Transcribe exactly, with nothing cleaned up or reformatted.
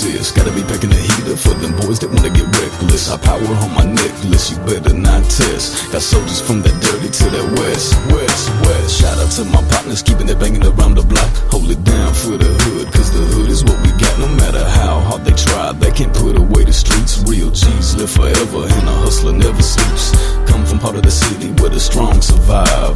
this. Gotta be packing the heater for them boys that wanna get reckless. High power on my necklace, you better not test. Got soldiers from that dirty to that west, west, west. Shout out to my partners, keeping it banging around the block. Hold it down for the hood, cause the hood is what we got. No matter how hard they try, they can't put away the streets. Real G's live forever, and a hustler never sleeps. Come from part of the city where the strong survive.